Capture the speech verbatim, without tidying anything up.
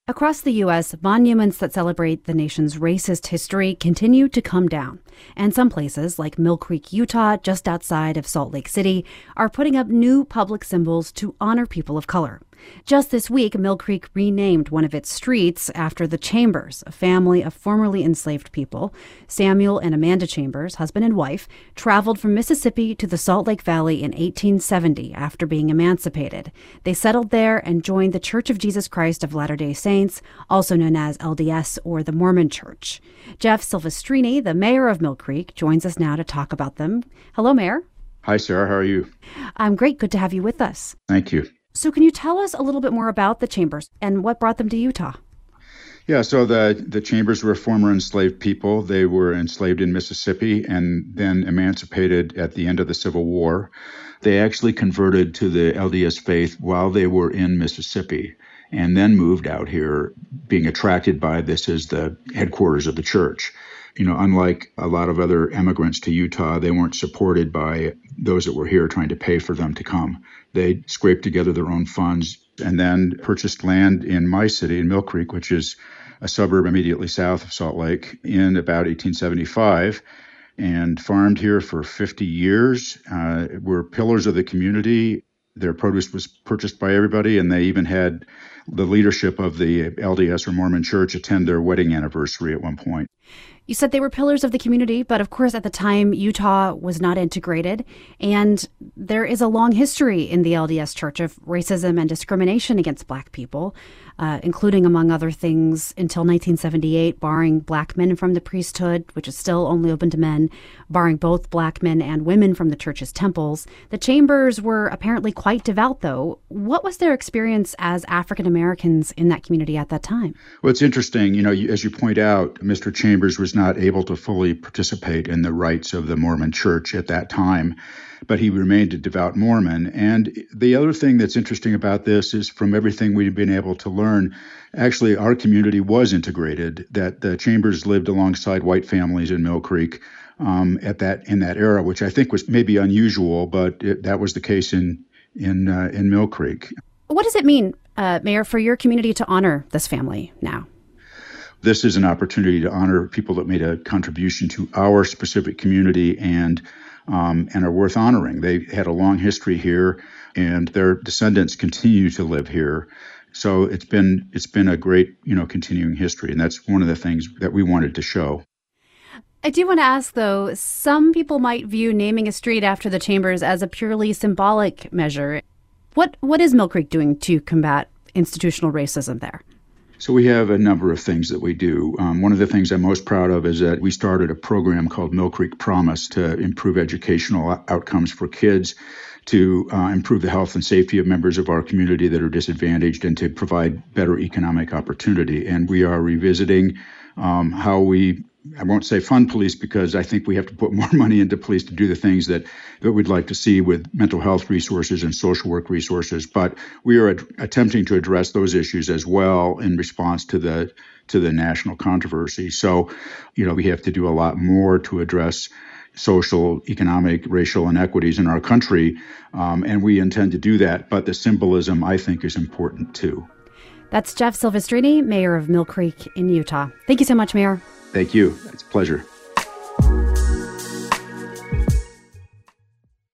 Across the U S, monuments that celebrate the nation's racist history continue to come down. And some places, like Mill Creek, Utah, just outside of Salt Lake City, are putting up new public symbols to honor people of color. Just this week, Mill Creek renamed one of its streets after the Chambers, a family of formerly enslaved people. Samuel and Amanda Chambers, husband and wife, traveled from Mississippi to the Salt Lake Valley in eighteen seventy after being emancipated. They settled there and joined the Church of Jesus Christ of Latter-day Saints, also known as L D S or the Mormon Church. Jeff Silvestrini, the mayor of Mill Creek, joins us now to talk about them. Hello, Mayor. Hi, Sarah. How are you? I'm great. Good to have you with us. Thank you. So can you tell us a little bit more about the Chambers and what brought them to Utah? Yeah, so the, the Chambers were former enslaved people. They were enslaved in Mississippi and then emancipated at the end of the Civil War. They actually converted to the L D S faith while they were in Mississippi and then moved out here, being attracted by this as the headquarters of the church. You know, unlike a lot of other immigrants to Utah, they weren't supported by those that were here trying to pay for them to come. They scraped together their own funds and then purchased land in my city, in Mill Creek, which is a suburb immediately south of Salt Lake, in about eighteen seventy-five, and farmed here for fifty years. Uh, were pillars of the community. Their produce was purchased by everybody, and they even had the leadership of the L D S or Mormon Church attend their wedding anniversary at one point. You said they were pillars of the community, but of course at the time Utah was not integrated, and there is a long history in the L D S Church of racism and discrimination against Black people, uh, including, among other things, until nineteen seventy-eight, barring Black men from the priesthood, which is still only open to men, barring both Black men and women from the church's temples. The Chambers were apparently quite devout, though. What was their experience as African Americans in that community at that time? Well, it's interesting. You know, as you point out, Mister Chambers was not able to fully participate in the rites of the Mormon Church at that time, but he remained a devout Mormon. And the other thing that's interesting about this is, from everything we've been able to learn, actually our community was integrated, that the Chambers lived alongside white families in Mill Creek um, at that in that era, which I think was maybe unusual, but it, that was the case in in uh, in Mill Creek. What does it mean, uh, Mayor, for your community to honor this family now? This is an opportunity to honor people that made a contribution to our specific community and um, and are worth honoring. They had a long history here, and their descendants continue to live here. So it's been it's been a great, you know, continuing history, and that's one of the things that we wanted to show. I do want to ask, though, some people might view naming a street after the Chambers as a purely symbolic measure. What what is Mill Creek doing to combat institutional racism there? So we have a number of things that we do. Um, one of the things I'm most proud of is that we started a program called Mill Creek Promise to improve educational outcomes for kids, to uh, improve the health and safety of members of our community that are disadvantaged, and to provide better economic opportunity. And we are revisiting um, how we, I won't say fund police, because I think we have to put more money into police to do the things that, that we'd like to see with mental health resources and social work resources. But we are ad- attempting to address those issues as well in response to the to the national controversy. So, you know, we have to do a lot more to address social, economic, racial inequities in our country, um, and we intend to do that. But the symbolism, I think, is important too. That's Jeff Silvestrini, mayor of Mill Creek in Utah. Thank you so much, Mayor. Thank you. It's a pleasure.